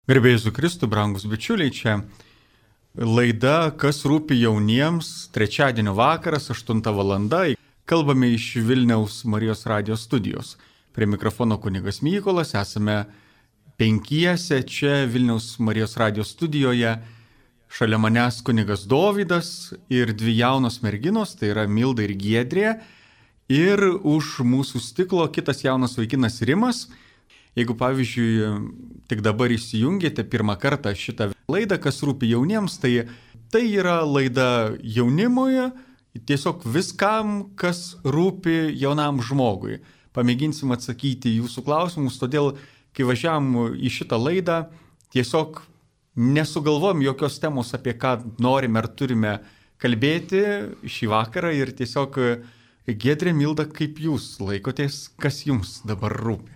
Garbė Jėzui Kristui, brangus bičiuliai, čia laida Kas rūpi jauniems, trečiadienio vakaras, 8 valanda. Kalbame iš Vilniaus Marijos radijos studijos. Prie mikrofono kunigas Mykolas, esame penkiese čia Vilniaus Marijos radijos studijoje. Šalia manęs kunigas Dovydas ir dvi jaunos merginos, tai yra Milda ir Giedrė. Ir už mūsų stiklo kitas jaunas vaikinas Rimas. Jeigu, pavyzdžiui, tik dabar įsijungėte pirmą kartą šitą laidą, kas rūpi jauniems, tai yra laida jaunimui, tiesiog viskam, kas rūpi jaunam žmogui. Pamėginsim atsakyti jūsų klausimus, todėl, kai važiavam į šitą laidą, tiesiog nesugalvom jokios temos, apie ką norime ar turime kalbėti šį vakarą ir tiesiog, Giedrė, Milda, kaip jūs laikotės, kas jums dabar rūpi?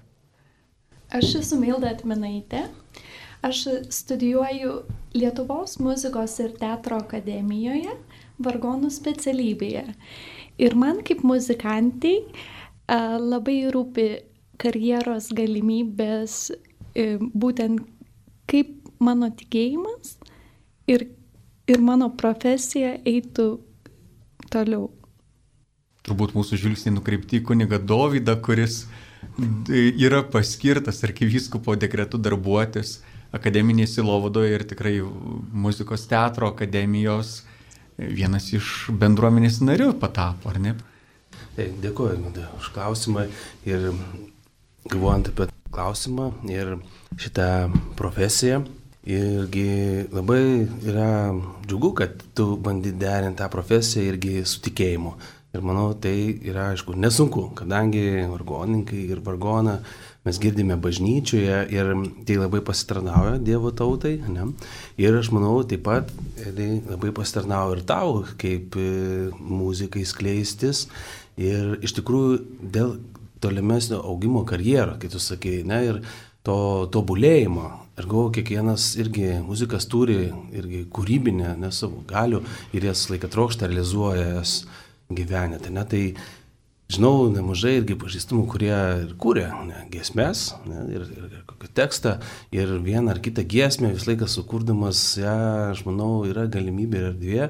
Aš esu Milda Atminaitė, aš studijuoju Lietuvos muzikos ir teatro akademijoje, vargonų specialybėje. Ir man kaip muzikantai labai rūpi karjeros galimybės, būtent kaip mano tikėjimas ir mano profesija eitų toliau. Turbūt mūsų žvilgsniai nukreipti į kunigą Dovydą, kuris yra paskirtas arkivyskupo dekretu darbuotis akademinėje sielovadoje ir tikrai muzikos teatro akademijos vienas iš bendruomenės narių patapo, ar ne? Dėkuoju, Milda, už klausimą ir galvojant apie klausimą ir šitą profesiją. Irgi labai yra džiugu, kad tu bandy derinti tą profesiją irgi su tikėjimu. Ir manau, tai yra, aišku, nesunku, kadangi vargonininkai ir vargoną mes girdime bažnyčioje ir tai labai pasitarnauja Dievo tautai. Ne? Ir aš manau, taip pat tai labai pasitarnauja ir tau, kaip muzikai skleistis. Ir iš tikrųjų dėl tolimesnio augimo karjero, kaip tu sakai, ne? Ir to tobulėjimo. Ir galvoju, kiekvienas irgi muzikas turi irgi kūrybinę savo galių ir jas laiką trokšta realizuoja jas gyvenate. Ne? Tai žinau nemažai irgi pažįstamų, kurie ir kūrė giesmes ir kokį tekstą ir vieną ar kitą giesmę vis laiką sukurdamas ją, aš manau, yra galimybė ir erdvė,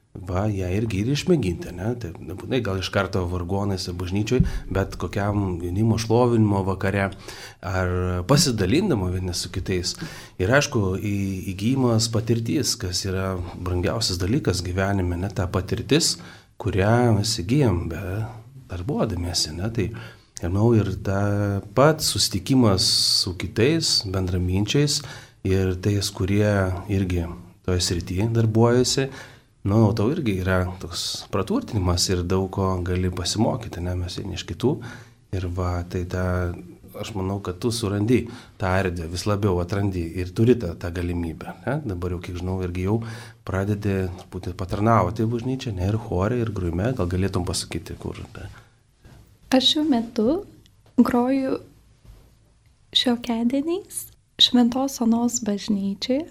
ją irgi ir išmėginti. Ne? Tai nebūtinai gal iš karto vargonais ar bažnyčioj, bet kokiam jaunimo šlovinimo vakare ar pasidalindama vieni su kitais. Ir aišku, įgyjimas patirtis, kas yra brangiausias dalykas gyvenime, ne ta patirtis, kurią mes įgyjam be darbuodamiesi. Ne? Tai, manau, ir ta pat susitikimas su kitais bendraminčiais ir tais, kurie irgi toje srityje darbuojasi, tau irgi yra toks praturtinimas ir daug ko gali pasimokyti, ne? Mes vieni iš kitų. Ir tai aš manau, kad tu surandi tą erdvę, vis labiau atrandi ir turi tą galimybę. Ne? Dabar jau, kiek žinau, irgi jau pradedi patarnauti bažnyčią, ne, ir chore, ir grojime. Gal galėtum pasakyti, kur? Aš šiuo metu groju šiokiadieniais Šventos Onos bažnyčioje.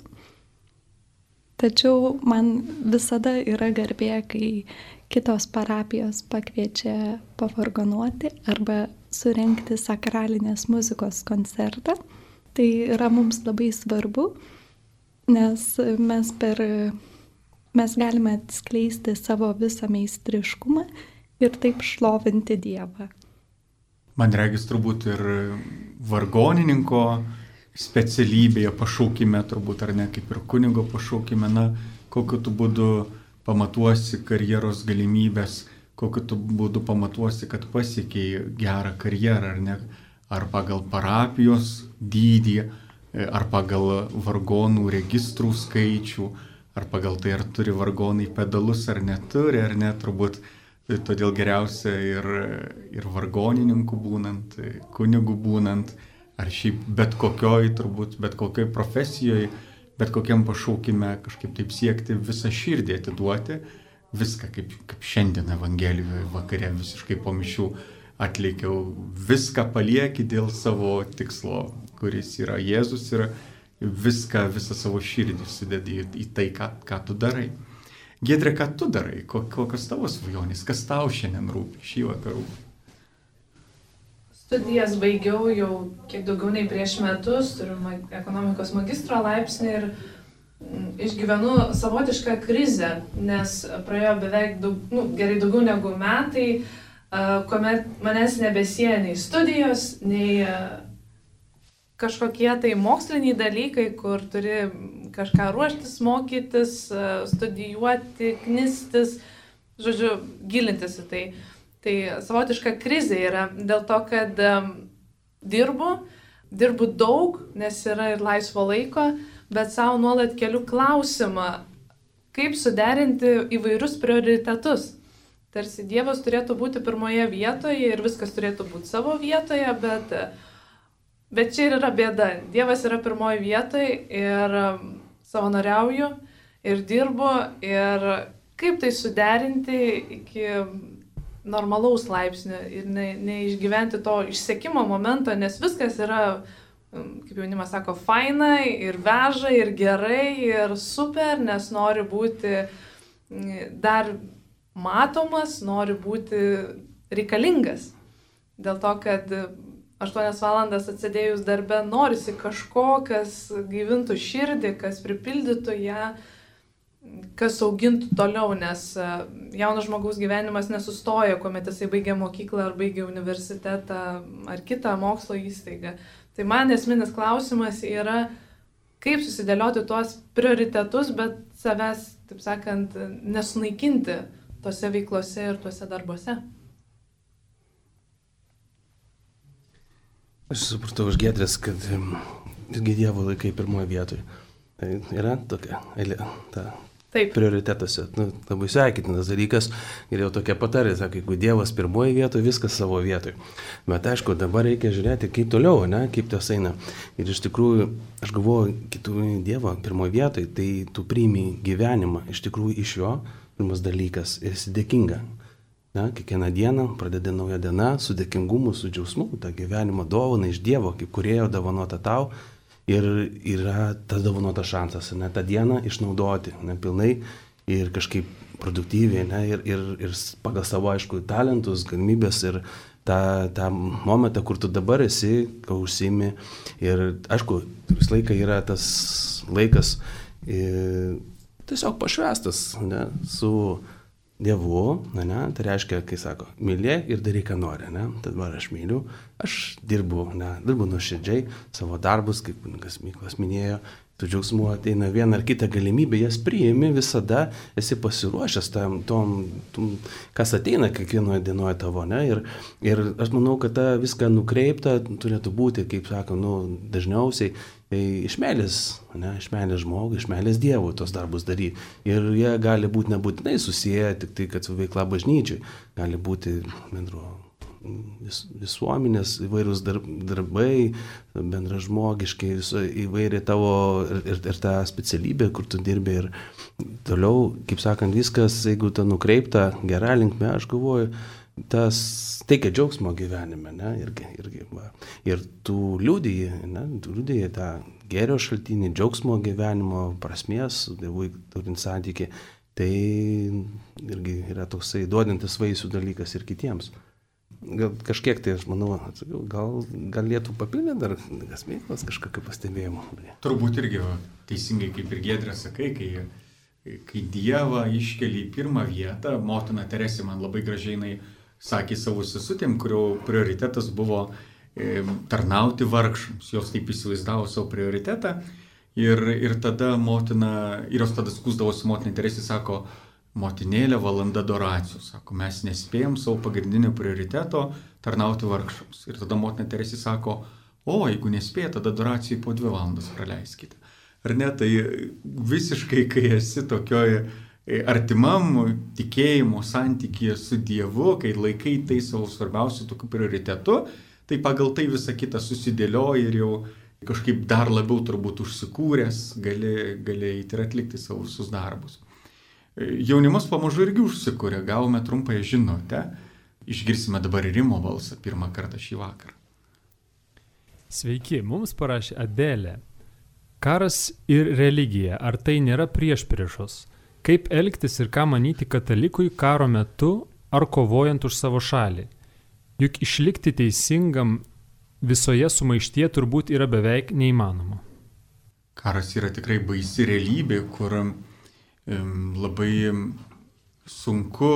Tačiau man visada yra garbė, kai kitos parapijos pakviečia pavargonuoti arba surengti sakralinės muzikos koncertą. Tai yra mums labai svarbu, nes mes galime atskleisti savo visą meistriškumą ir taip šlovinti Dievą. Man regis turbūt ir vargonininko specialybėje pašaukime, turbūt ar ne, kaip ir kunigo pašaukime, kokiu tu būdu pamatuosi karjeros galimybės, kokiu tu būdu pamatuosi, kad pasiekiai gerą karjerą, ar ne, ar pagal parapijos dydį, ar pagal vargonų registrų skaičių, ar pagal tai, ar turi vargonai pedalus, ar neturi, ar ne, turbūt todėl geriausia ir vargonininkų būnant, kunigų būnant, ar šiaip bet kokioj profesijoje, bet kokiam pašaukime kažkaip taip siekti visą širdį atiduoti, viską kaip šiandien Evangelijoje vakare visiškai po mišių atliekiau, viską palieki dėl savo tikslo, kuris yra Jėzus ir visą savo širdį sudedi į tai, ką tu darai. Giedrė, ką tu darai? Kokios tavo svajonės? Kas tau šiandien rūpi, šį vakarą rūpi? Studijas baigiau jau kiek daugiau nei prieš metus, turiu ekonomikos magistro laipsnį ir išgyvenu savotišką krizę, nes praėjo beveik daugiau negu metai, kuomet manęs nebesieja nei studijos, nei kažkokie tai moksliniai dalykai, kur turi kažką ruoštis, mokytis, studijuoti, knistis, žodžiu, gilintis į tai. Tai savotiška krizė yra dėl to, kad dirbu daug, nes yra ir laisvo laiko, bet savo nuolat keliu klausimą, kaip suderinti įvairius prioritetus. Tarsi Dievas turėtų būti pirmoje vietoje ir viskas turėtų būti savo vietoje, bet čia ir yra bėda. Dievas yra pirmoje vietoje ir savanoriauju ir dirbu ir kaip tai suderinti iki normalaus laipsnio ir neišgyventi to išsekimo momento, nes viskas yra, kaip jaunimas sako, faina ir veža ir gerai ir super, nes nori būti dar matomas, nori būti reikalingas. Dėl to, kad 8 valandas atsėdėjus darbe norisi kažko, kas gaivintų širdį, kas pripildytų ją, kas augintų toliau, nes jauno žmogaus gyvenimas nesustoja, kuomet jisai baigia mokyklą ar baigia universitetą ar kitą mokslo įstaigą. Tai man esminis klausimas yra, kaip susidėlioti tuos prioritetus, bet savęs, taip sakant, nesunaikinti tose veiklose ir tuose darbuose. Aš supratau iš Giedrės, kad Dievo laikai pirmoje vietoje. Tai yra tokia prioritetuose. Labai sveikintinas dalykas. Ir jau tokia patarė, sako, jeigu Dievas pirmoje vietoje, viskas savo vietoje. Bet aišku, dabar reikia žiūrėti, kaip toliau, kaip tas eina. Ir iš tikrųjų, aš galvoju, kitų Dievo pirmoje vietoje, tai tu priimi gyvenimą iš tikrųjų iš jo, pirmas dalykas, ir esi dėkinga. Kiekvieną dieną pradeda nauja diena su dėkingumu, su džiausmu, tą gyvenimo dovaną iš Dievo, kaip kūrėjo dovanota tau. Ir yra tas dovanotas šansas, tą dieną išnaudoti pilnai ir kažkaip produktyviai, ir pagal savo, aišku, talentus, galimybės ir tą momentą, kur tu dabar esi, ką užsiimi. Ir, aišku, visą laiką yra tas laikas tiesiog pašvestas su Dievu, tai reiškia, kai sako, mylėk ir daryk, ką nori, tad dabar aš myliu, aš dirbu nuoširdžiai savo darbus, kaip kunigas Mykolas minėjo, tu džiaugsmu ateina viena ar kita galimybė, jas priimi visada, esi pasiruošęs tom, kas ateina kiekvienoje dienoje tavo, ir aš manau, kad ta viską nukreipta turėtų būti, kaip sako, dažniausiai, iš meilės žmogui, iš meilės Dievui tos darbus daryti. Ir jie gali būti nebūtinai susiję tik tai, kad su veikla bažnyčiai. Gali būti visuomenės įvairūs darbai, bendražmogiškai, įvairiai tavo ir ta specialybė, kur tu dirbi. Ir toliau, kaip sakant, viskas, jeigu ta nukreipta gera linkme, aš galvoju, tas teikia džiaugsmo gyvenime, irgi. Ir tu liudiji tą gėrio šaltinį, džiaugsmo gyvenimo, prasmės, Dievui turint santykį, tai irgi yra toksai duodantis vaisių dalykas ir kitiems. Gal kažkiek tai, aš manau, gal galėtų papildyti dar Mykolas kažkokio pastebėjimo. Turbūt irgi teisingai, kaip ir Giedrė sakai, kai Dievą iškeli į pirmą vietą, motina Teresė man labai gražiai sakė savo sesutėm, kurio prioritetas buvo tarnauti vargšams. Jos taip įsivaizdavo savo prioritetą ir tada motina, ir jos tada skųsdavosi motinai Teresė, sako, motinėlė, valanda adoracijos. Sako, mes nespėjom savo pagrindinio prioriteto tarnauti vargšams. Ir tada motina Teresė sako, jeigu nespėjate, tada adoracijai po 2 valandas praleiskite. Ar ne, tai visiškai, kai esi tokioje artimam tikėjimo santykyje su Dievu, kai laikai tai savo svarbiausių tokių prioritetų, tai pagal tai visą kitą susidėlioja ir jau kažkaip dar labiau turbūt užsikūręs gali eiti ir atlikti savo visus darbus. Jaunimas pamažu irgi užsikūrė, gavome trumpąją žinutę, išgirsime dabar Rimo balsą pirmą kartą šį vakarą. Sveiki, mums parašė Adelė. Karas ir religija, ar tai nėra priešpriešos? Kaip elgtis ir ką manyti katalikui karo metu ar kovojant už savo šalį? Juk išlikti teisingam visoje sumaištyje turbūt yra beveik neįmanoma. Karas yra tikrai baisi realybė, kur labai sunku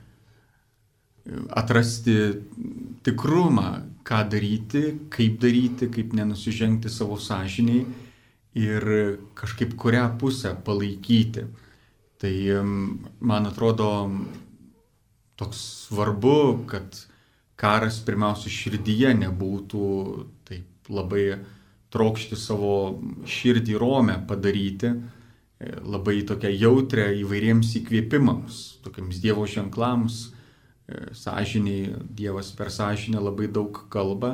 atrasti tikrumą, ką daryti, kaip nenusižengti savo sąžiniai ir kažkaip kurią pusę palaikyti. Tai man atrodo toks svarbu, kad karas pirmiausia širdyje nebūtų taip labai trokšti savo širdį romę padaryti, labai tokia jautrę įvairiems įkvėpimams, tokiams Dievo ženklams, sąžiniai, Dievas per sąžinę labai daug kalba.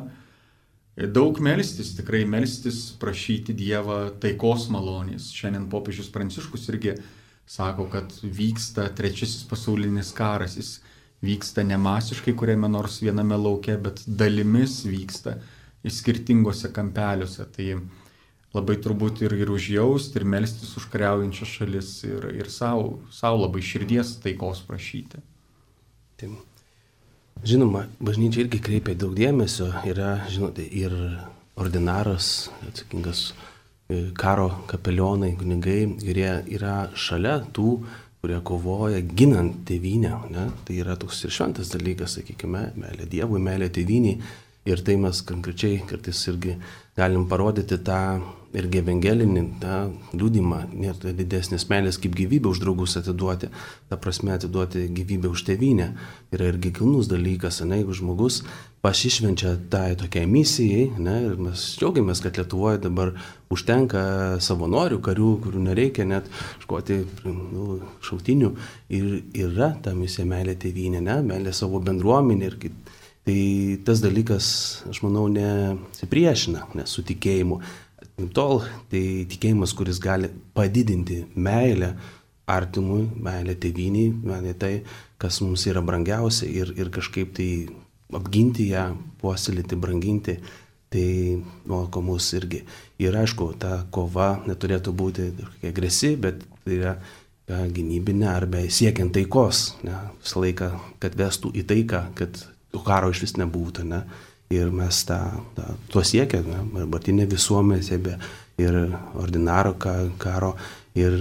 Daug melstis, tikrai melstis, prašyti Dievą taikos malonės. Šiandien popiežius Pranciškus irgi sako, kad vyksta trečiasis pasaulinis karas. Jis vyksta ne masiškai kuriame nors viename lauke, bet dalimis vyksta skirtingose kampeliuose. Tai labai turbūt ir užjausti, ir melstis už kariaujančias šalis, ir savo labai širdies taikos prašyti. Taip. Žinoma, bažnyčia irgi kreipia daug dėmesio, yra, žinote, ir ordinaras, atsakingas karo kapelionai, kunigai, kurie yra šalia tų, kurie kovoja ginant tėvynę. Ne? Tai yra toks ir šventas dalykas, sakykime, meilė Dievui, meilė tėvyniai. Ir tai mes konkrečiai kartais irgi galim parodyti tą irgi evangelinį liudymą, nėra didesnės meilės kaip gyvybę už draugus atiduoti, ta prasme atiduoti gyvybę už tėvynę. Yra irgi kilnus dalykas, ne, jeigu žmogus pasišvenčia tai tokiai misijai, ne, ir mes džiaugiamės, kad Lietuvoje dabar užtenka savanorių, karių, kurių nereikia net škoti šauktinių, ir yra ta misija meilė tėvynė, ne, meilė savo bendruomenė ir kaip. Tai tas dalykas, aš manau, nesipriešina su tikėjimu. Tol tai tikėjimas, kuris gali padidinti meilę artimui, meilę tėvyniai, meilę tai, kas mums yra brangiausia ir kažkaip tai apginti ją, puoselėti, branginti, tai moko mus irgi. Ir aišku, ta kova neturėtų būti agresyvi, bet tai yra gynybinė arba siekiant taikos, ne, visą laiką, kad vestų į taiką, kad karo iš vis nebūtų, ne? Ir mes tuo siekiame, dabartinė visuomenė ir ordinaro karo, ir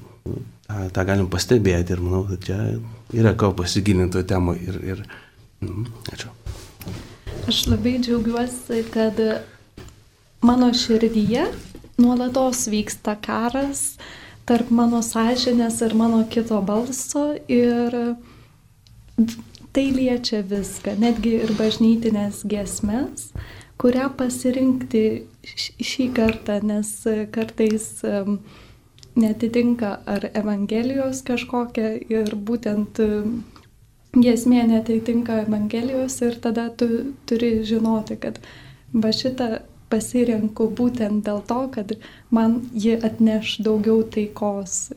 tą galim pastebėti ir manau, kad čia yra ko pasigilinti to temą ir ačiū. Aš labai džiaugiuosi, kad mano širdyje nuolatos vyksta karas tarp mano sąžinės ir mano kito balso ir tai liečia viską, netgi ir bažnytinės giesmes, kurią pasirinkti šį kartą, nes kartais netitinka ar Evangelijos kažkokia ir būtent giesmė netitinka Evangelijos ir tada tu turi žinoti, kad va šitą pasirenku būtent dėl to, kad man ji atneš daugiau taikos.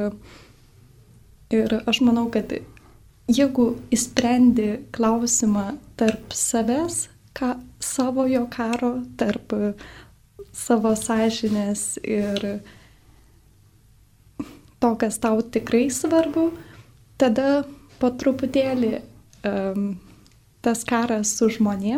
Ir aš manau, kad jeigu įsprendi klausimą tarp savęs, savojo karo, tarp savo sąžinės ir to, kas tau tikrai svarbu, tada po truputėlį tas karas su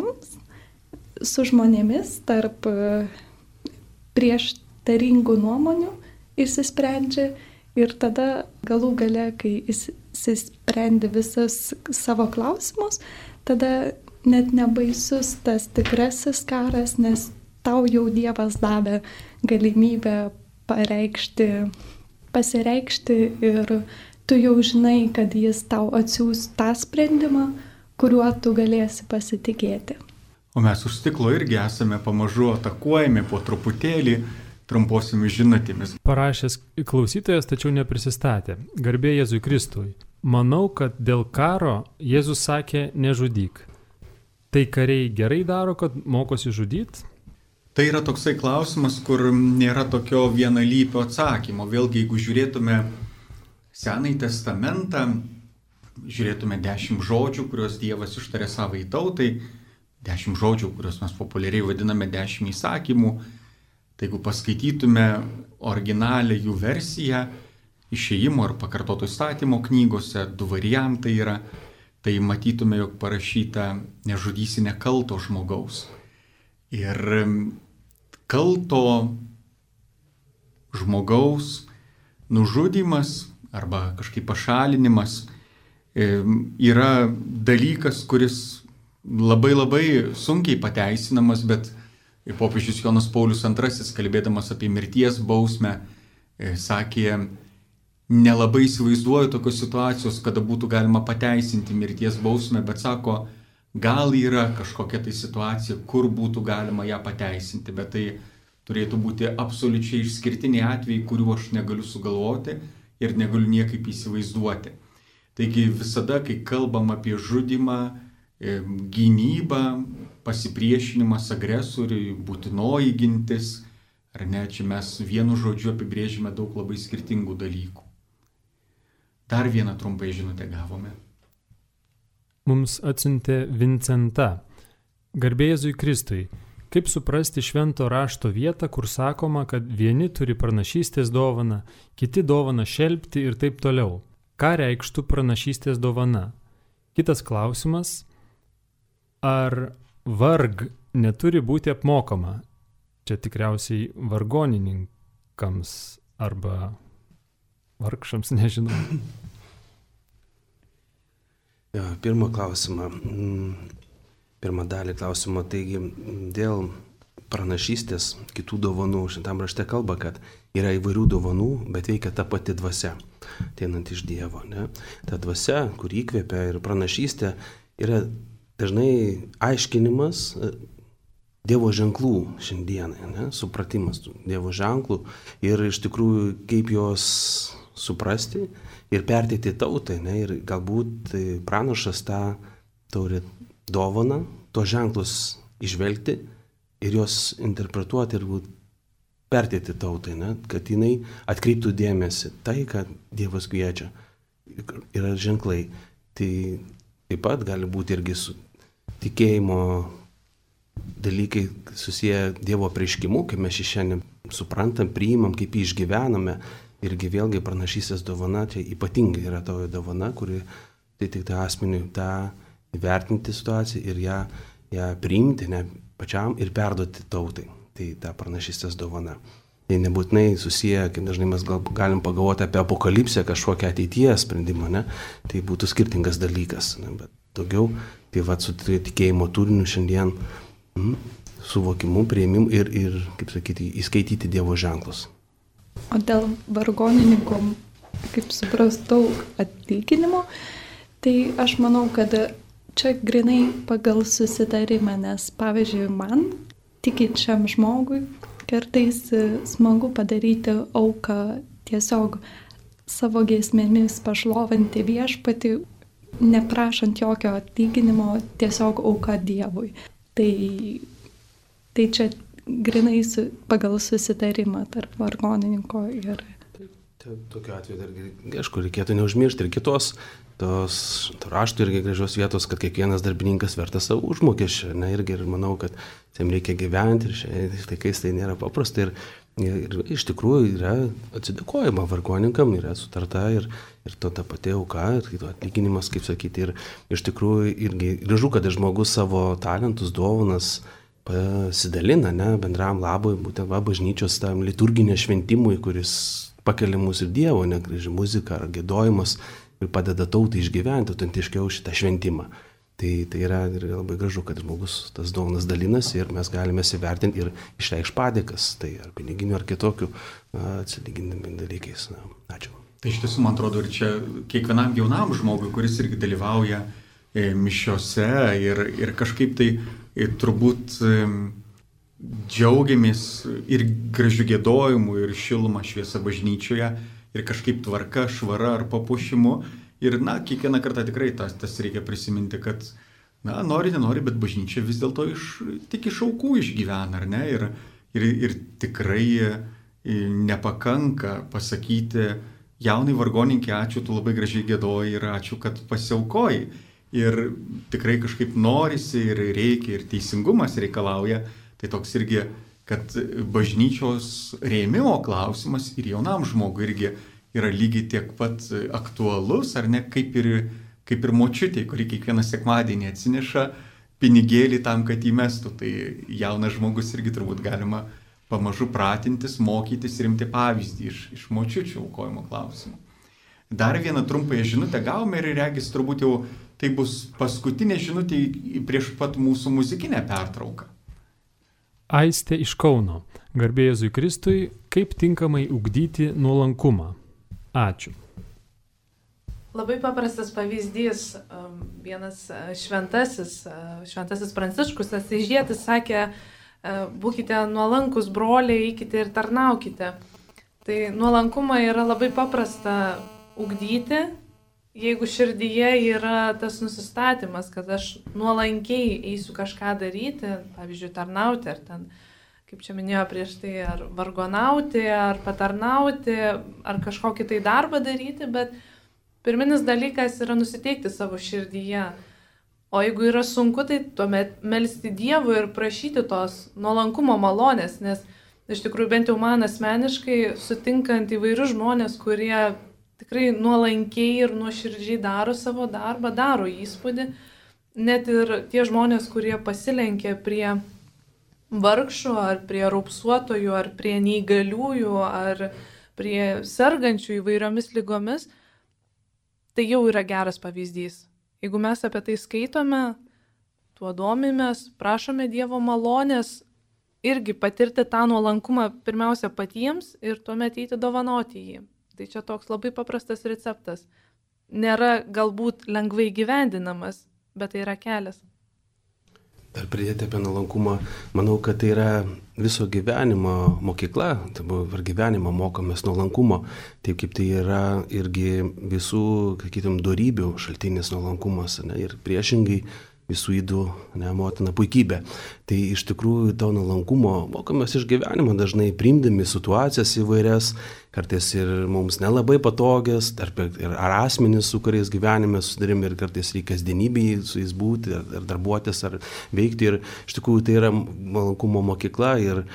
žmonėmis tarp prieštaringų nuomonių išsisprendžia ir tada galų gale, kai išsisprendi visas savo klausimus, tada net nebaisus tas tikrasis karas, nes tau jau Dievas davė galimybę pasireikšti ir tu jau žinai, kad jis tau atsiųs tą sprendimą, kuriuo tu galėsi pasitikėti. O mes už stiklo irgi esame pamažu atakuojami po truputėlį trumposiomis žinutėmis. Parašęs klausytojas, tačiau neprisistatė. Garbė Jėzui Kristui. Manau, kad dėl karo Jėzus sakė nežudyk. Tai kariai gerai daro, kad mokosi žudyti? Tai yra toksai klausimas, kur nėra tokio vienalypio atsakymo. Vėlgi, jeigu žiūrėtume Senąjį testamentą, žiūrėtume 10 žodžių, kuriuos Dievas ištarė savai tautai, 10 žodžių, kuriuos mes populiariai vadiname 10 įsakymų. Tai jeigu paskaitytume originalią jų versiją, Išėjimo ir Pakartoto įstatymo knygose, 2 variantai yra, tai matytume, jog parašyta nežudysi nekalto žmogaus. Ir kalto žmogaus nužudymas arba kažkaip pašalinimas yra dalykas, kuris labai sunkiai pateisinamas, bet popiežius Jonas Paulius II, kalbėdamas apie mirties bausmę, sakė, nelabai įsivaizduoju tokios situacijos, kada būtų galima pateisinti mirties bausmę, bet sako, gal yra kažkokia tai situacija, kur būtų galima ją pateisinti, bet tai turėtų būti absoliučiai išskirtiniai atvejai, kuriuo aš negaliu sugalvoti ir negaliu niekaip įsivaizduoti. Taigi visada, kai kalbam apie žudymą, gynybą, pasipriešinimas agresoriui, būtinoji gintis, ar ne, čia mes vienu žodžiu apibrėžime daug labai skirtingų dalykų. Dar vieną trumpą žinutę gavome. Mums atsiuntė Vincenta. Garbė Jėzui Kristui. Kaip suprasti švento rašto vietą, kur sakoma, kad vieni turi pranašystės dovaną, kiti dovaną šelpti ir taip toliau. Ką reikštų pranašystės dovana? Kitas klausimas. Ar varg neturi būti apmokama? Čia tikriausiai vargonininkams arba vargšams, nežinau. Pirmą klausimą. Pirmą dalį klausimo, taigi dėl pranašystės kitų dovanų šitam rašte kalba, kad yra įvairių dovanų, bet veikia ta pati dvasia, ateinant iš Dievo. Ne? Ta dvasia, kur įkvėpia ir pranašystė, yra dažnai aiškinimas Dievo ženklų šiandienai, ne? Supratimas Dievo ženklų ir iš tikrųjų kaip juos suprasti ir perteikti tautai, ne? Ir galbūt pranašas tą turi dovaną, tuos ženklus išvelgti ir juos interpretuoti ir perteikti tautai, ne? Kad jinai atkreiptų dėmesį tai, kad Dievas kviečia, yra ženklai. Tai taip pat gali būti irgi su tikėjimo dalykai susiję Dievo apreiškimu, kaip mes šį šiandien suprantam, priimam, kaip jį išgyvename. Irgi vėlgi pranašystės dovana, čia ypatingai yra tavo dovana, kuri tai tik tą asmenį tą įvertinti situaciją ir ją priimti ne pačiam ir perduoti tautai. Tai ta pranašystės dovana. Tai nebūtinai susiję, kaip dažnai mes galim pagalvoti apie apokalipsę, kažkokią ateityje sprendimą, ne? Tai būtų skirtingas dalykas, ne? Bet daugiau, tai su tikėjimo turiniu šiandien suvokimu, prieimimu ir, kaip sakyti, įskaityti Dievo ženklus. O dėl vargonininko, kaip suprastau, atlyginimo, tai aš manau, kad čia grinai pagal susitarimą, nes pavyzdžiui man, tikinčiam žmogui, kartais smagu padaryti auką tiesiog savo giesmėmis pašlovinti viešpatį, neprašant jokio atlyginimo, tiesiog auka Dievui. Tai čia grinai pagal susitarimą tarp vargonininko ir... Tokiu atveju dargi, aišku, reikėtų neužmiršti ir kitos tos raštų irgi gražios vietos, kad kiekvienas darbininkas vertas savo užmokesčio, ne, irgi ir manau, kad jam reikia gyventi ir šiais laikais tai nėra paprasta ir iš tikrųjų yra atsidėkojama vargonininkam, yra sutarta ir to ta pati auka, ir atlyginimas, kaip sakyti, ir iš tikrųjų irgi gražu, kad žmogus savo talentus, dovanas pasidalina, ne, bendram labui, būtent bažnyčios tam liturginė šventimui, kuris pakelia mūsų ir Dievo, ne, graži muzika ar giedojimas ir padeda tautai išgyventi autentiškiau šitą šventimą. Tai yra labai gražu, kad žmogus tas dovanas dalinasi ir mes galime įsivertinti ir išreikšti padėkas, tai ar piniginių, ar kitokių atsilygindami dalykais. Na, ačiū. Tai iš tiesų, man atrodo, ir čia kiekvienam jaunam žmogui, kuris irgi dalyvauja mišiose ir kažkaip tai turbūt džiaugiamės ir gražių giedojimų, ir šilumą šviesą bažnyčioje, ir kažkaip tvarka, švara ar papuošimu. Ir, kiekvieną kartą tikrai tas reikia prisiminti, kad, nori, nenori, bet bažnyčia vis dėlto tik iš aukų išgyvena, ar ne? Ir tikrai nepakanka pasakyti, jaunai vargonininkai, ačiū, tu labai gražiai giedoji ir ačiū, kad pasiaukoji. Ir tikrai kažkaip norisi ir reikia, ir teisingumas reikalauja. Tai toks irgi, kad bažnyčios rėmimo klausimas ir jaunam žmogui irgi yra lygiai tiek pat aktualus, ar ne, kaip ir kaip ir močiutė, kuri kiekvieną sekmadienį atsineša pinigėlį tam, kad įmestų. Tai jaunas žmogus irgi turbūt galima pamažu pratintis, mokytis ir imti pavyzdį iš močiučių aukojimo klausimų. Dar vieną trumpąją žinutę gavome ir regis turbūt jau tai bus paskutinė žinutė prieš pat mūsų muzikinę pertrauką. Aistė iš Kauno. Garbė Jėzui Kristui, kaip tinkamai ugdyti nuolankumą? Ačiū. Labai paprastas pavyzdys. Vienas šventasis Pranciškus Asyžietis sakė, būkite nuolankus broliai, eikite ir tarnaukite. Tai nuolankumą yra labai paprasta ugdyti, jeigu širdyje yra tas nusistatymas, kad aš nuolankiai eisiu kažką daryti, pavyzdžiui, tarnauti, ar ten, kaip čia minėjo prieš tai, ar vargonauti, ar patarnauti, ar kažkokį tai darbą daryti, bet pirminis dalykas yra nusiteikti savo širdyje. O jeigu yra sunku, tai tuomet melsti Dievui ir prašyti tos nuolankumo malonės, nes iš tikrųjų bent jau man asmeniškai, sutinkant įvairius žmonės, kurie tikrai nuolankiai ir nuoširdžiai daro savo darbą, daro įspūdį, net ir tie žmonės, kurie pasilenkia prie vargšų, ar prie raupsuotojų, ar prie neįgaliųjų, ar prie sergančių įvairiomis lygomis, tai jau yra geras pavyzdys. Jeigu mes apie tai skaitome, tuo domimės, prašome Dievo malonės irgi patirti tą nuolankumą pirmiausia patiems ir tuomet eiti dovanoti jį. Tai čia toks labai paprastas receptas. Nėra galbūt lengvai gyvendinamas, bet tai yra kelias. Dar pridėti apie nuolankumą, manau, kad tai yra viso gyvenimo mokykla, tai ir gyvenimo mokomės nuolankumo, taip kaip tai yra irgi visų, sakytum, dorybių šaltinis nuolankumas, ne, ir priešingai visų ydų, ne, motina puikybė. Tai iš tikrųjų to nuolankumo mokomės iš gyvenimo, dažnai priimdami situacijas įvairias, kartais ir mums nelabai patogias, ar asmenys, su kuriais gyvenime susidarėm, ir kartais reikia kasdienybėje su jais būti, ar darbuotis, ar veikti. Ir iš tikrųjų tai yra nuolankumo mokykla ir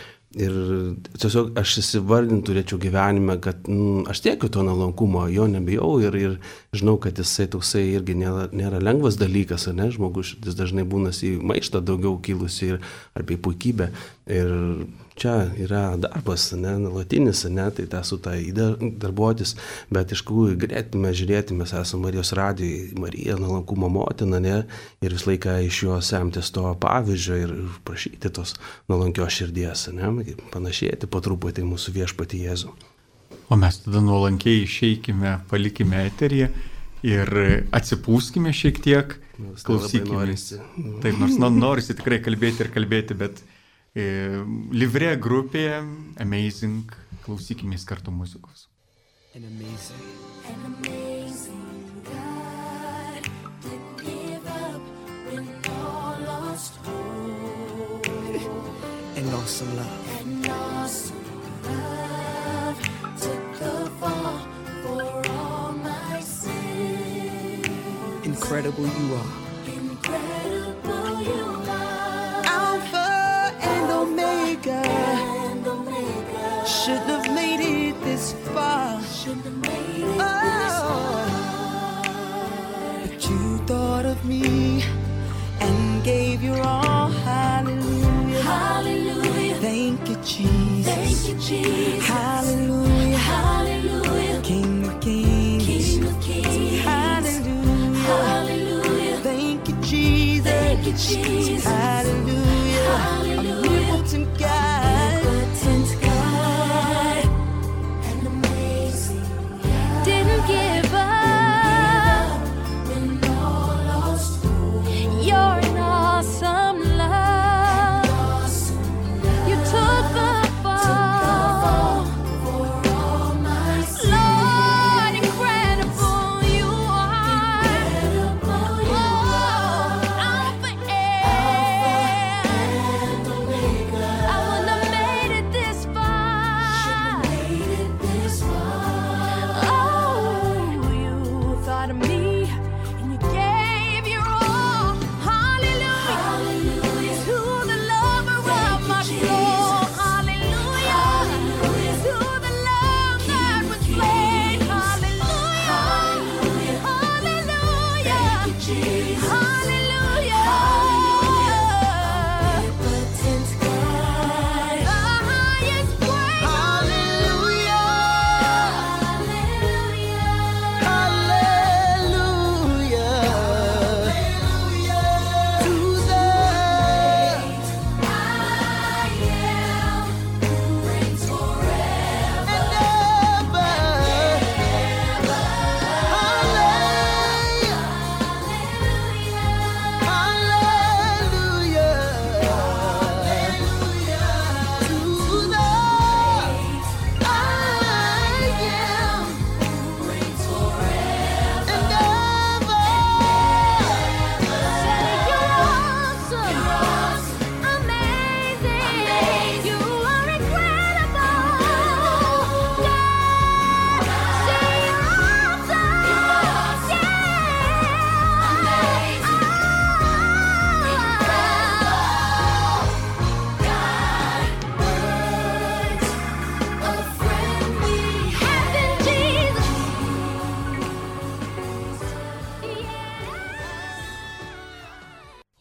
tiesiog aš įsivardinti turėčiau gyvenime, kad aš tiekiu to nuolankumo, jo nebijau ir žinau, kad jisai toksai irgi nėra lengvas dalykas, ne, žmogus širdis dažnai būna į maištą daugiau kilusi ir apie puikybę. Ir čia yra darbas, ne, nuolatinis, ne, tai tą su tą darbuotis, bet iš tikrųjų galėtume žiūrėti, mes esame Marijos radijoj, Marija nuolankumo motina, ne, ir visą laiką iš jo semtis to pavyzdžio ir prašyti tos nuolankios širdies, ne, panašėti po truputį mūsų viešpatį Jėzų. O mes tada nuolankiai išeikime, palikime eterį ir atsipūskime šiek tiek, klausykime. Taip, nors norisi tikrai kalbėti, bet Livrė grupė, Amazing, klausykimės kartu muzikos. An amazing God didn't give up when all lost hope. An awesome love. An awesome love took the fall for all my sin. Incredible you are. Incredible you are. Alpha and Omega. Shouldn't have made it this far. But you thought of me and gave your all. Hallelujah. Hallelujah. Thank you, Jesus. Thank you, Jesus. Hallelujah. Hallelujah. King of kings. King of kings. Hallelujah. Hallelujah. Thank you, Jesus. Thank you, Jesus. Hallelujah. Hallelujah. Omnipotent God. Omnipotent God. And amazing God. Didn't give up when all lost hope. You're an awesome love. You took the fall for all my sins. Lord, incredible you are. Incredible you are. Alpha and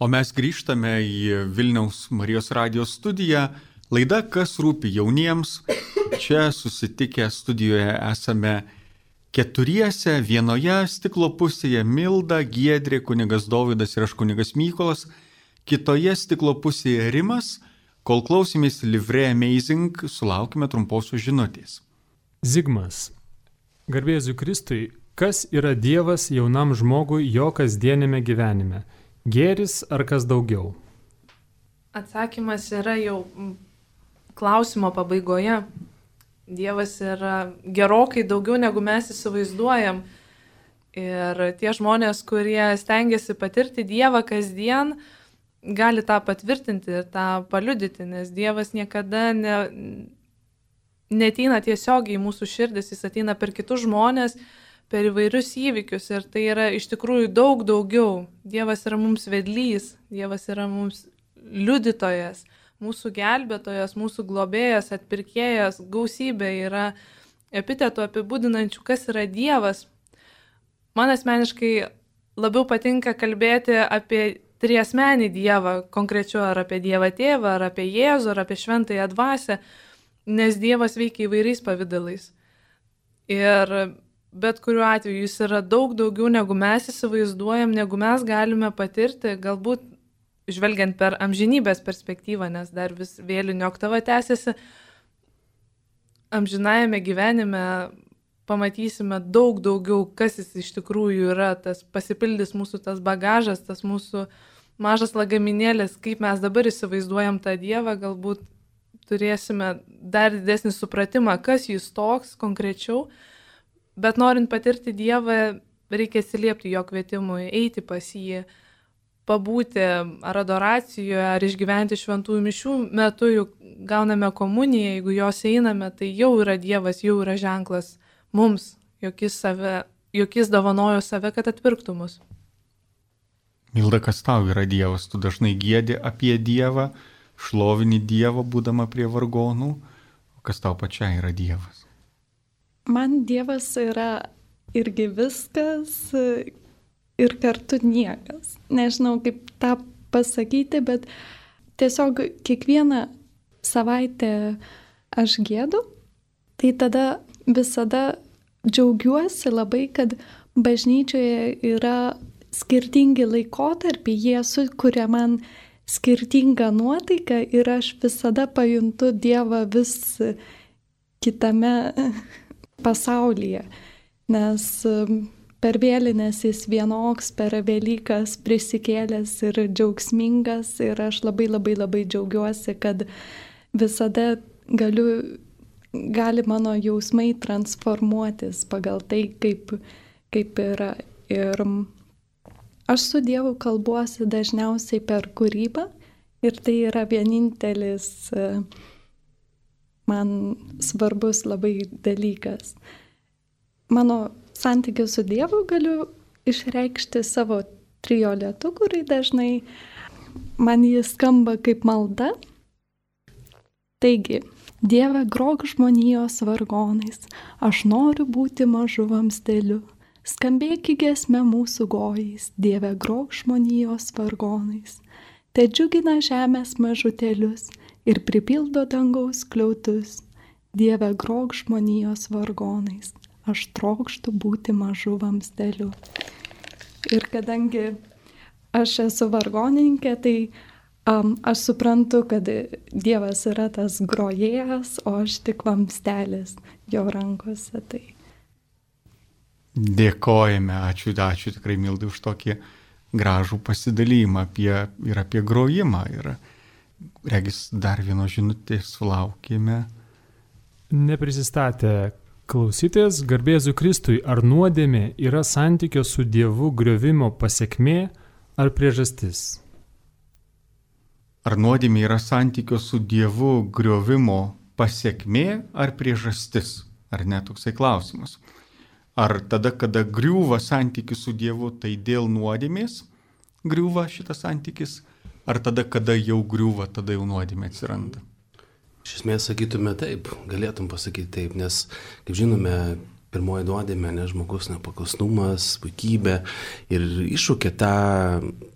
mes grįžtame į Vilniaus Marijos radijos studiją. Laida Kas rūpi jauniems. Čia susitikę studijoje esame keturiese, vienoje stiklo pusėje Milda, Giedrė, kunigas Dovydas ir aš kunigas Mykolas, kitoje stiklo pusėje Rimas. Kol klausymės Livre Amazing, sulaukime trumposios žinutės. Zigmas. Garbė Jėzui Kristui, kas yra Dievas jaunam žmogui jo kasdienėme gyvenime? Gėris ar kas daugiau? Atsakymas yra jau klausimo pabaigoje. Dievas yra gerokai daugiau negu mes įsivaizduojam. Ir tie žmonės, kurie stengiasi patirti Dievą kasdien, gali tą patvirtinti ir tą paliudyti, nes Dievas niekada neateina tiesiogiai į mūsų širdis, jis ateina per kitus žmonės, per įvairius įvykius ir tai yra iš tikrųjų daug daugiau. Dievas yra mums vedlys, Dievas yra mums liudytojas, mūsų gelbėtojas, mūsų globėjas, atpirkėjas, gausybė yra epitetų apibūdinančių, kas yra Dievas. Man asmeniškai labiau patinka kalbėti apie triasmenį Dievą, konkrečiu ar apie Dievą Tėvą, ar apie Jėzų, ar apie Šventąją Dvasią, nes Dievas veikia įvairiais pavydalais. Ir bet kuriuo atveju jis yra daug daugiau negu mes įsivaizduojam, negu mes galime patirti, galbūt žvelgiant per amžinybės perspektyvą, nes dar vis vėlinio oktava tęsiasi, amžinajame gyvenime pamatysime daug daugiau, kas jis iš tikrųjų yra, tas pasipildys mūsų tas bagažas, tas mūsų mažas lagaminėlis, kaip mes dabar įsivaizduojam tą Dievą, galbūt turėsime dar didesnį supratimą, kas jis toks konkrečiau, bet norint patirti Dievą, reikia atsiliepti jo kvietimui, eiti pas jį, pabūti ar adoracijoje, ar išgyventi šventųjų mišių metu, juk gauname komuniją, jeigu jos einame, tai jau yra Dievas, jau yra ženklas mums, jog jis dovanojo save, kad atpirktų mus. Milda, kas tau yra Dievas? Tu dažnai giedi apie Dievą, šlovini Dievą, būdama prie vargonų. O kas tau pačiai yra Dievas? Man Dievas yra irgi viskas ir kartu niekas. Nežinau, kaip tą pasakyti, bet tiesiog kiekvieną savaitę aš giedu, tai tada visada džiaugiuosi labai, kad bažnyčioje yra skirtingi laikotarpiai, jie sukuria man skirtingą nuotaiką ir aš visada pajuntu Dievą vis kitame pasaulyje, nes per vėlinės jis vienoks, per Velykas prisikėlęs ir džiaugsmingas ir aš labai džiaugiuosi, kad visada gali mano jausmai transformuotis pagal tai, kaip yra. Ir aš su Dievu kalbuosi dažniausiai per kūrybą ir tai yra vienintelis man svarbus labai dalykas. Mano santykių su Dievu galiu išreikšti savo trioletu, kurį dažnai man jis skamba kaip malda. Taigi, Dieve, grok žmonijos vargonais, aš noriu būti mažu vamzdeliu. Skambėk į giesmę mūsų gojais, Dieve, grok žmonijos vargonais. Te džiugina žemės mažutėlius ir pripildo dangaus kliautus. Dieve, grok žmonijos vargonais, aš trokštu būti mažu vamzdeliu. Ir kadangi aš esu vargonininkė, tai aš suprantu, kad Dievas yra tas grojėjas, o aš tik vamzdelis jo rankose. Tai. Dėkojame, ačiū tikrai Mildai už tokį gražų pasidalymą apie grojimą. Ir regis dar vieno žinutės sulaukėme. Neprisistatė klausytojas, garbė Jėzui Kristui, ar nuodėmė yra santykio su Dievu griovimo pasekmė ar priežastis? Ar nuodėmė yra santykio su Dievu griovimo pasekmė ar priežastis? Ar ne toksai klausimas? Ar tada, kada griūva santykis su Dievu, tai dėl nuodėmės griūva šitas santykis? Ar tada, kada jau griūva, tada jau nuodėmė atsiranda? Iš esmės sakytume taip, galėtum pasakyti taip, nes, kaip žinome, pirmoji nuodėmė, žmogus nepaklusnumas, puikybė ir iššūkė tą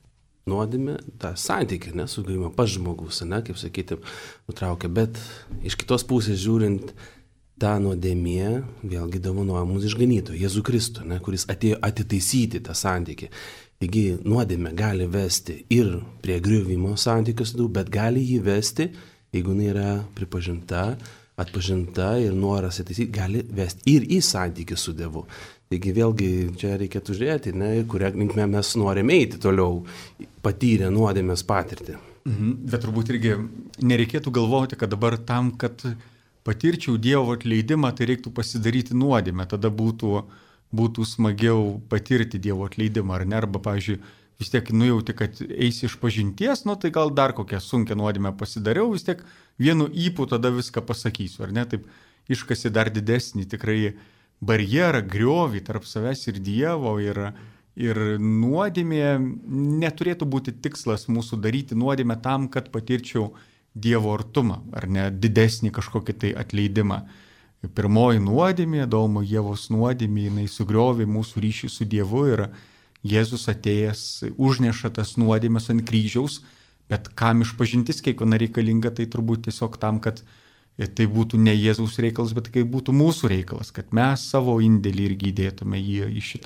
nuodėmė tą santykį, ne, sugavimą pas žmogus, ne, kaip sakyti, nutraukia. Bet iš kitos pusės žiūrint, ta nuodėmė vėlgi dovanoja mums išganytoją, Jėzų Kristų, ne, kuris atėjo atitaisyti tą santykį. Taigi nuodėmė gali vesti ir prie griuvimo santykius, bet gali jį vesti, jeigu jinai yra pripažinta, atpažinta ir noras atitaisyti, gali vesti ir į santykį su Dievu. Taigi vėlgi čia reikėtų žiūrėti, ne, kurią linkme mes norime eiti toliau, patyrę nuodėmės patirtį. Bet turbūt irgi nereikėtų galvoti, kad dabar tam, kad patirčiau Dievo atleidimą, tai reiktų pasidaryti nuodėmę, tada būtų smagiau patirti Dievo atleidimą, ar ne, arba, pavyzdžiui, vis tiek nujauti, kad eisi iš pažinties, nu tai gal dar kokią sunkią nuodėmę pasidariau, vis tiek vienu ypu tada viską pasakysiu, ar ne, taip iškasi dar didesnį tikrai barjerą, griovį tarp savęs ir Dievo ir nuodėmė neturėtų būti tikslas mūsų daryti nuodėmę tam, kad patirčiau Dievo artumą, ar ne didesnį kažkokį tai atleidimą. Pirmoji nuodėmė, Adomo Ievos nuodėmė, jinai sugriovė mūsų ryšį su Dievu ir Jėzus atėjęs užneša tas nuodėmės ant kryžiaus, bet kam išpažintis kiekviena reikalinga, tai turbūt tiesiog tam, kad tai būtų ne Jėzaus reikalas, bet kai būtų mūsų reikalas, kad mes savo indėlį irgi įdėtume į šitą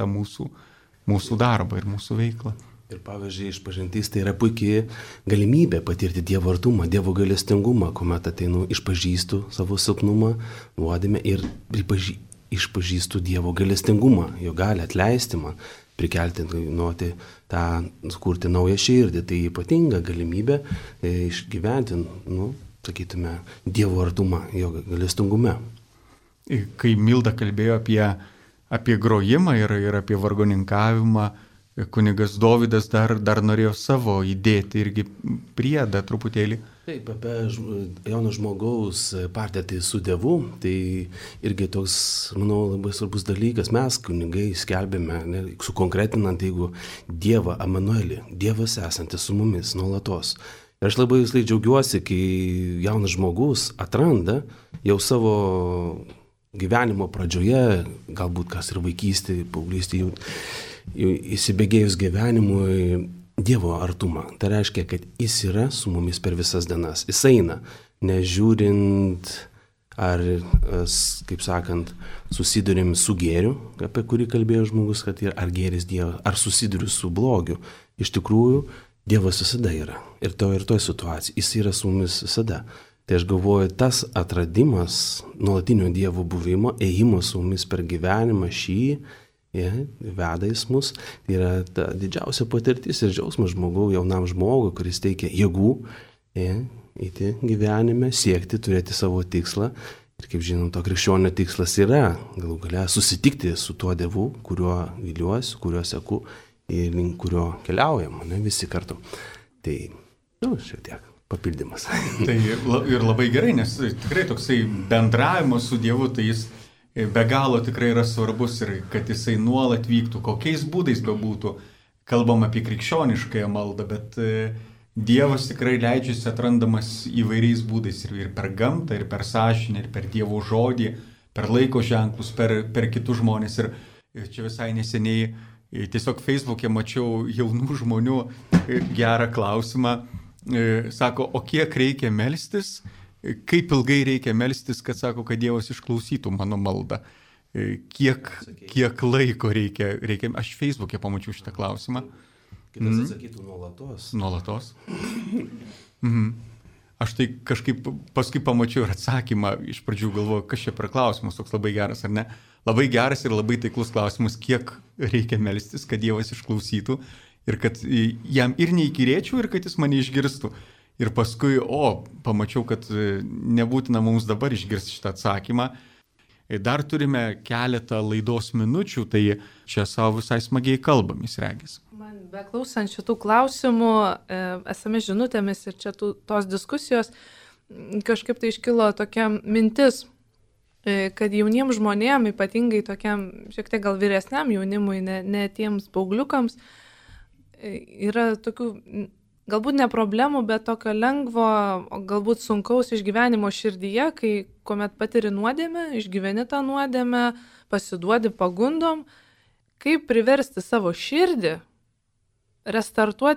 mūsų darbą ir mūsų veiklą. Ir pavyzdžiui, išpažintis tai yra puikiai galimybė patirti Dievo artumą, Dievo gailestingumą, kuomet ateinu, išpažįstu savo silpnumą, nuodėmę ir išpažįstu Dievo gailestingumą, jo gali atleisti man, prikelti, nuoti tą, sukurti naują širdį. Tai ypatinga galimybė išgyventi, sakytume, Dievo artumą, jo gailestingume. Kai Milda kalbėjo apie grojimą ir apie vargoninkavimą, kunigas Dovydas dar norėjo savo įdėti irgi priedą truputėlį. Taip, apie jauno žmogaus patirtį su Dievu, tai irgi toks, manau, labai svarbus dalykas. Mes, kunigai, skelbėme, sukonkretinant, jeigu Dievą Emanuelį, Dievas esantis su mumis nuolatos. Ir aš labai visai džiaugiuosi, kai jaunas žmogus atranda jau savo gyvenimo pradžioje, galbūt kas ir vaikystė, paauglystė, jau įsibėgėjus gyvenimui, Dievo artumą. Tai reiškia, kad jis yra su mumis per visas dienas. Jis eina, nežiūrint, ar, kaip sakant, susidurėm su gėriu, apie kurį kalbėjo žmogus, kad ar gėris Dievas, ar susiduriu su blogiu. Iš tikrųjų, Dievas visada yra. Ir toj situacijai. Jis yra su mumis visada. Tai aš galvoju, tas atradimas, nuolatinio Dievo buvimo, ėjimas su mumis per gyvenimą veda jis mus, tai yra ta didžiausia patirtis ir džiaugsmas jaunam žmogui, kuris teikia jėgų eiti gyvenime, siekti, turėti savo tikslą. Ir kaip žinom, to krikščionio tikslas yra galų gale susitikti su tuo Dievu, kuriuo viliuosi, kuriuo seku ir link kurio keliaujam, visi kartu. Tai, šiek tiek papildymas. Tai ir labai gerai, nes tikrai toksai bendravimas su Dievu, tai jis be galo tikrai yra svarbus ir kad jisai nuolat vyktų, kokiais būdais bebūtų. Kalbam apie krikščioniškąją maldą, bet Dievas tikrai leidžiasi atrandamas įvairiais būdais ir per gamtą, ir per sąžinę, ir per Dievo žodį, per laiko ženklus, per kitus žmonės. Ir čia visai neseniai tiesiog Facebook'e mačiau jaunų žmonių gerą klausimą. Sako, o kiek reikia melstis? Kaip ilgai reikia melstis, kad sako, kad Dievas išklausytų mano maldą? Kiek laiko reikia? Aš Facebook'e pamačiau šitą klausimą. Kitas atsakytų nuolatos. Nuolatos? Aš tai kažkaip paskui pamačiau ir atsakymą, iš pradžių galvoju, kas čia per klausimas, toks labai geras, ar ne? Labai geras ir labai taiklus klausimas, kiek reikia melstis, kad Dievas išklausytų ir kad jam ir neįkyrėčiau ir kad jis mane išgirstų. Ir paskui, pamačiau, kad nebūtina mums dabar išgirsti šitą atsakymą. Dar turime keletą laidos minučių, tai čia savo visai smagiai kalbamės, regis. Man beklausant šitų klausimų, esame žinutėmis ir čia tos diskusijos, kažkaip tai iškilo tokia mintis, kad jauniems žmonėms, ypatingai tokiam šiek tiek gal vyresniam jaunimui, ne tiems paaugliukams, yra tokių galbūt ne problemų, bet tokio lengvo, galbūt sunkaus išgyvenimo širdyje, kuomet patiri nuodėmę, išgyveni tą nuodėmę, pasiduodi pagundom, kaip priversti savo širdį restartuotis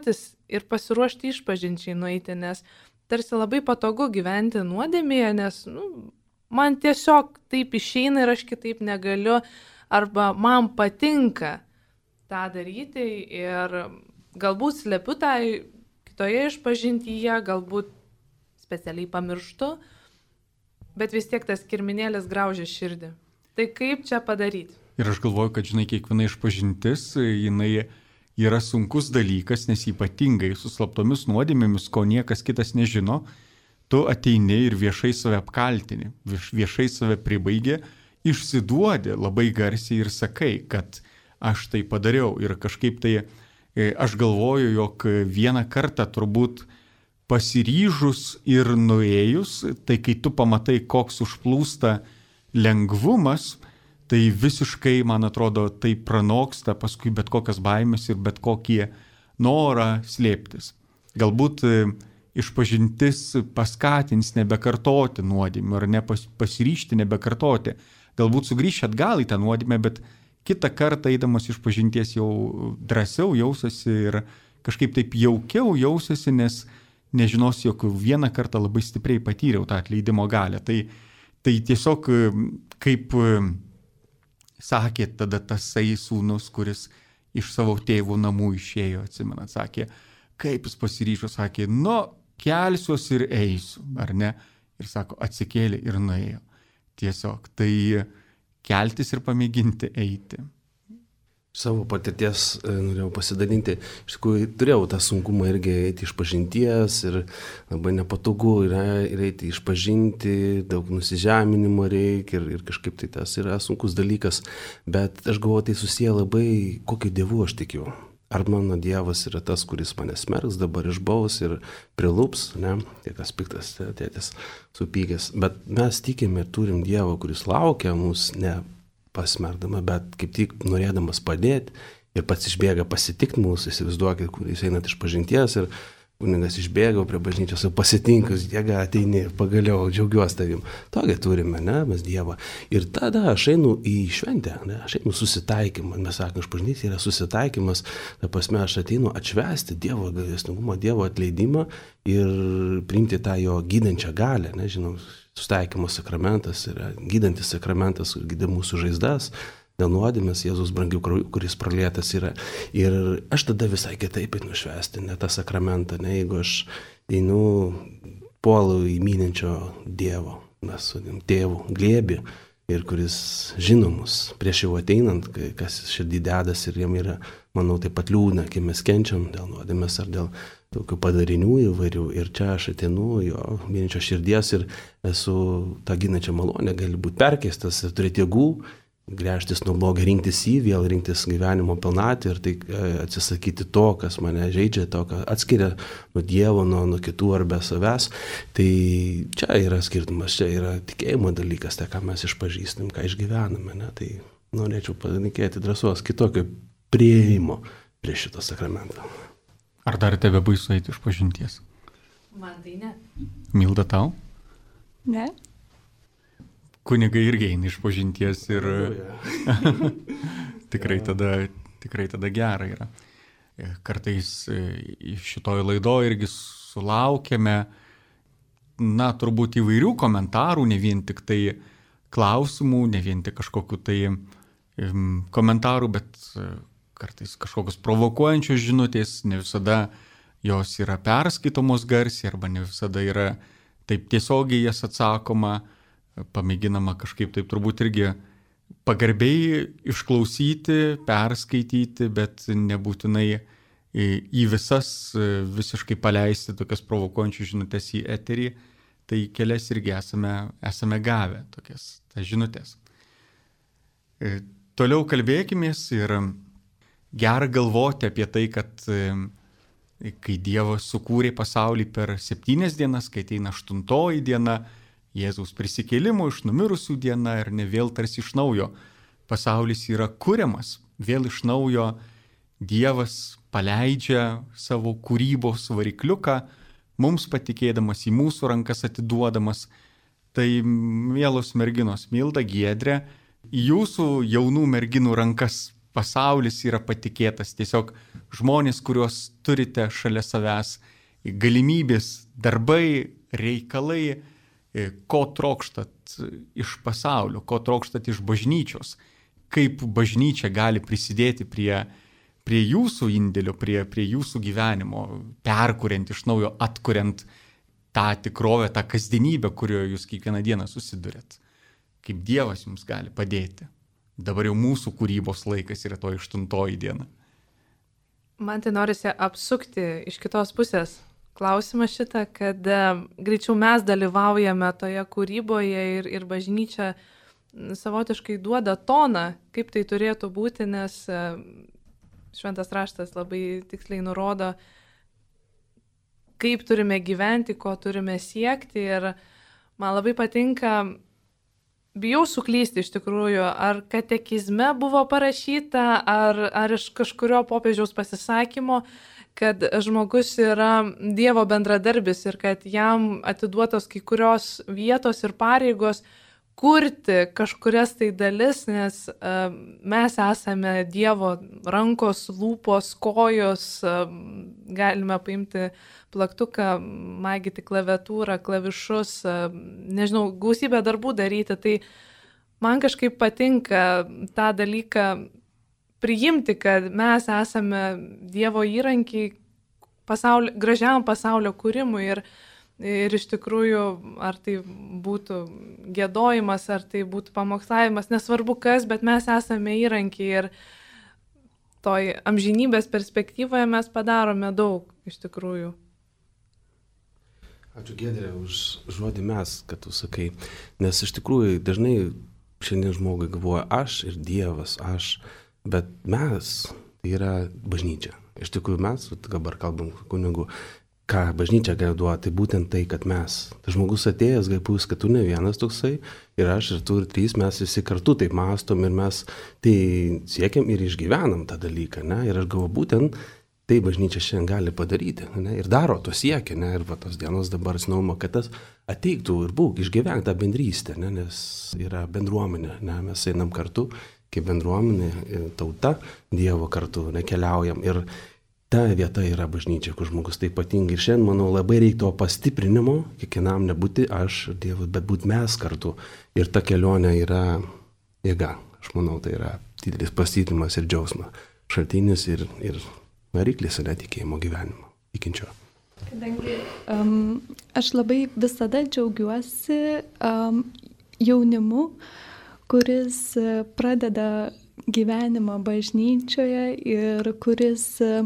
ir pasiruošti išpažinčiai nueiti, nes tarsi labai patogu gyventi nuodėmėje, nes man tiesiog taip išeina ir aš kitaip negaliu, arba man patinka tą daryti ir galbūt slepiu tą kitoje išpažintyje, galbūt specialiai pamirštu, bet vis tiek tas kirminėlis graužia širdį. Tai kaip čia padaryti? Ir aš galvoju, kad, kiekviena išpažintis, jinai yra sunkus dalykas, nes ypatingai su slaptomis nuodėmėmis, ko niekas kitas nežino, tu ateini ir viešai save apkaltini, viešai save pribaigi, išsiduodi labai garsiai ir sakai, kad aš tai padariau. Ir kažkaip tai aš galvoju, jog vieną kartą turbūt pasiryžus ir nuėjus, tai kai tu pamatai, koks užplūsta lengvumas, tai visiškai, man atrodo, tai pranoksta paskui bet kokias baimės ir bet kokį norą slėptis. Galbūt išpažintis paskatins nebekartoti nuodėmių ar pasiryžti nebekartoti. Galbūt sugrįši atgal į tą nuodėmę, bet kitą kartą eidamas išpažinties jau drąsiau jausiasi ir kažkaip taip jaukiau jausiasi, nes nežinos, jog vieną kartą labai stipriai patyriau tą atleidimo galią. Tai tiesiog kaip sakė tada tasai sūnus, kuris iš savo tėvų namų išėjo, atsimenat, sakė, kaip jis pasiryžo, sakė, kelsiuos ir eisiu, ar ne? Ir sako, atsikėlė ir nuėjo. Tiesiog, tai keltis ir pamėginti eiti. Savo patirties norėjau pasidalinti. Iš tikrųjų, turėjau tą sunkumą irgi eiti išpažinties ir labai nepatogu yra ir eiti išpažinti, daug nusižeminimo reikia ir kažkaip tai tas yra sunkus dalykas. Bet aš galvoju, tai susiję labai, kokiu Dievu aš tikiu. Ar mano Dievas yra tas, kuris mane smerks, dabar išbaus ir prilups, ne? Tai kas piktas tėtis supykęs. Bet mes tikime ir turim Dievą, kuris laukia mūsų ne pasmerdama, bet kaip tik norėdamas padėti ir pats išbėga pasitikti mūsų, įsivaizduokit, kur jūs einat iš pažinties ir kunigas išbėga prie bažnyčios ir pasitinkas, jėga ateini, pagaliau džiaugiuosi tavim. Tokia turime, ne, mes Dievą. Ir tada aš einu į šventę, ne, aš einu susitaikymą, mes sakome, išpažintis yra susitaikymas, ta prasme aš ateinu atšvęsti Dievo gailestingumą, Dievo atleidimą ir priimti tą jo gydančią galią, nežinau. Susitaikymo sakramentas yra gydantis sakramentas, gydė mūsų žaizdas, dėl nuodėmės Jėzus brangių krauju, kuris pralietas yra. Ir aš tada visai kitaip einu švęsti, ne tą sakramentą, ne jeigu aš einu puolu į mylinčio Dievo, mes vadinam tėvų glėbį, ir kuris žino mus prieš jau ateinant, kas širdį dedas ir jam yra, manau, taip pat liūdna, kai mes kenčiam dėl nuodėmės ar dėl tokių padarinių įvairių. Ir čia aš ateinu jo mylinčio širdies ir esu tą ginančią malonę, gali būti perkeistas ir turėti jėgų, gręžtis nuo blogio, rinktis jį, vėl rinktis gyvenimo pilnatvę ir tai atsisakyti to, kas mane žaidžia, to, kas atskiria nuo Dievo, nuo kitų ar be savęs. Tai čia yra skirtumas, čia yra tikėjimo dalykas, tai ką mes išpažįstam, ką išgyvename. Ne? Tai norėčiau palinkėti drąsos kitokio prieimo prie šito sakramento. Ar dar tebe baisu eiti išpažinties? Man tai ne. Milda, tau? Ne. Kunigai irgi eina išpažinties ir tikrai tada gera yra. Kartais šitoj laidoje irgi sulaukėme, turbūt įvairių komentarų, ne vien tik tai klausimų, ne vien tik kažkokių tai komentarų, bet kartais kažkokios provokuojančios žinutės, ne visada jos yra perskaitomos garsiai arba ne visada yra taip tiesiogiai jas atsakoma, pamėginama kažkaip taip turbūt irgi pagarbiai išklausyti, perskaityti, bet nebūtinai į visas visiškai paleisti tokias provokuojančias žinutės į eterį, tai kelias irgi esame gavę tokias tas žinutės. Toliau kalbėkimės ir gera galvoti apie tai, kad kai Dievas sukūrė pasaulį per 7 dienas, kai ateina 8 diena, Jėzaus prisikėlimo iš numirusių diena ir ne vėl tarsi iš naujo pasaulis yra kuriamas, vėl iš naujo Dievas paleidžia savo kūrybos varikliuką, mums patikėdamas, į mūsų rankas atiduodamas. Tai, mielos merginos, Milda, Giedrė, į jūsų jaunų merginų rankas pasaulis yra patikėtas, tiesiog žmonės, kuriuos turite šalia savęs, galimybės, darbai, reikalai, ko trokštat iš pasaulio, ko trokštat iš bažnyčios, kaip bažnyčia gali prisidėti prie jūsų indėlio, prie jūsų gyvenimo, perkuriant iš naujo, atkuriant tą tikrovę, tą kasdienybę, kurioje jūs kiekvieną dieną susidurėt. Kaip Dievas jums gali padėti. Dabar jau mūsų kūrybos laikas yra to 8 diena. Man tai norisi apsukti iš kitos pusės klausimą šitą, kad greičiau mes dalyvaujame toje kūryboje ir bažnyčia savotiškai duoda toną, kaip tai turėtų būti, nes Šventas raštas labai tiksliai nurodo, kaip turime gyventi, ko turime siekti. Ir man labai patinka, bijau suklysti iš tikrųjų, ar katekizme buvo parašyta, ar iš kažkurio popiežiaus pasisakymo, kad žmogus yra Dievo bendradarbis ir kad jam atiduotos kai kurios vietos ir pareigos kurti kažkurias tai dalis, nes mes esame Dievo rankos, lūpos, kojos, galime paimti plaktuką, magyti klaviatūrą, klavišus, nežinau, gausybę darbų daryti. Tai man kažkaip patinka tą dalyką priimti, kad mes esame Dievo įrankiai gražiam pasaulio kūrimui ir iš tikrųjų, ar tai būtų giedojimas, ar tai būtų pamokslavimas, nesvarbu kas, bet mes esame įrankiai ir toj amžinybės perspektyvoje mes padarome daug iš tikrųjų. Ačiū Giedrė už žodį mes, kad tu sakai, nes iš tikrųjų dažnai šiandien žmogui galvoja aš ir Dievas, bet mes tai yra bažnyčia. Iš tikrųjų mes, dabar kalbam kunigu, ką bažnyčia gali duoti, tai būtent tai, kad mes. Tas žmogus atėjęs, gali būti, kad tu ne vienas toksai, ir aš, ir tu, ir 3, mes visi kartu taip mąstom, ir mes tai siekiam ir išgyvenam tą dalyką, ne? Ir aš galvoju, būtent tai bažnyčia šiandien gali padaryti, ne? Ir daro to siekia, ne? Ir va tos dienos dabar snauma, kad tas ateiktų ir būk, išgyvenk tą bendrystę, ne? Nes yra bendruomenė, ne? Mes einam kartu, kaip bendruomenė, tauta, Dievo kartu, nekeliaujam. Ir ta vieta yra bažnyčia, kur žmogus tai ypatingai. Ir šiandien, manau, labai reikia to pastiprinimo, kiekvienam nebūti aš, Dievas, bet būti mes kartu. Ir ta kelionė yra jėga. Aš manau, tai yra didelis pastiprinimas ir džiaugsmas. Šaltinis ir variklis yra tikėjimo gyvenimo, tikinčio. Kadangi aš labai visada džiaugiuosi jaunimu, kuris pradeda gyvenimą bažnyčioje ir kuris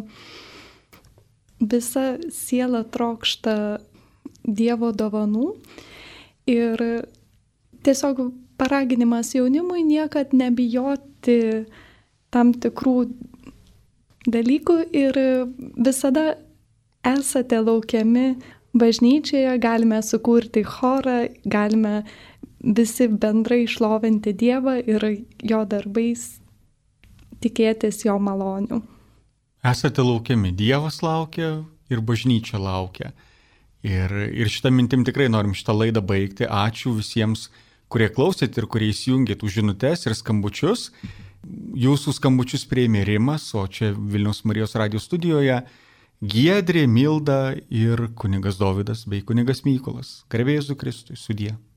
visa siela trokšta Dievo dovanų. Ir tiesiog paraginimas jaunimui niekad nebijoti tam tikrų dalykų ir visada esate laukiami bažnyčioje, galime sukurti chorą, galime visi bendrai šlovinti Dievą ir jo darbais tikėtis jo malonių. Esate laukiami, Dievas laukia ir bažnyčia laukia. Ir šitą mintim tikrai norim šitą laidą baigti. Ačiū visiems, kurie klausėt ir kurie įsijungėt už žinutes ir skambučius. Jūsų skambučius priėmė Rimas, o čia Vilniaus Marijos radijo studijoje Giedrė, Milda ir kunigas Dovydas bei kunigas Mykolas. Garbė Jėzui Kristui, sudie.